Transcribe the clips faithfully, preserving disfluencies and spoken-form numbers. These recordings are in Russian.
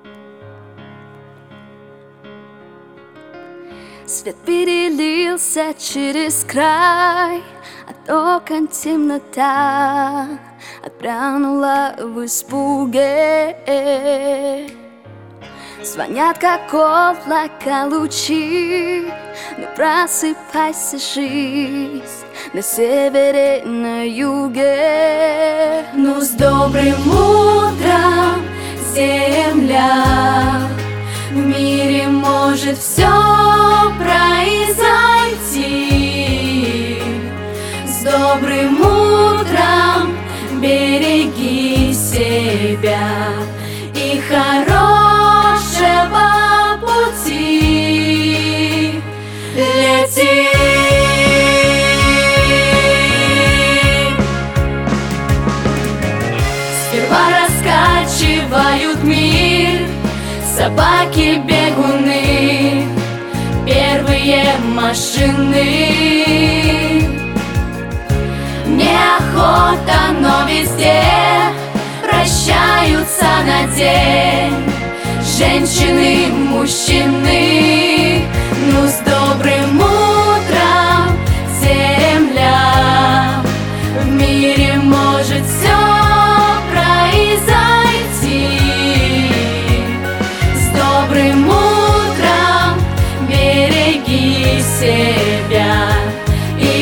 Свет перелился через край, от окон темнота отпрянула в испуге. Звонят, как облака, лучи, но просыпайся, жизнь на севере, на юге. Ну, с добрым утром, земля, в мире может все произойти. С добрым утром береги себя и хорошего пути. Лети. Сперва раскачивают мир собаки-бегуны, первые машины. Неохота, но везде прощаются на день женщины, мужчины. Ну, с добрым утром, земля, в мире может все произойти. С добрым утром береги себя и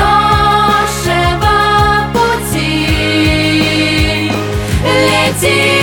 хорошего пути. Лети.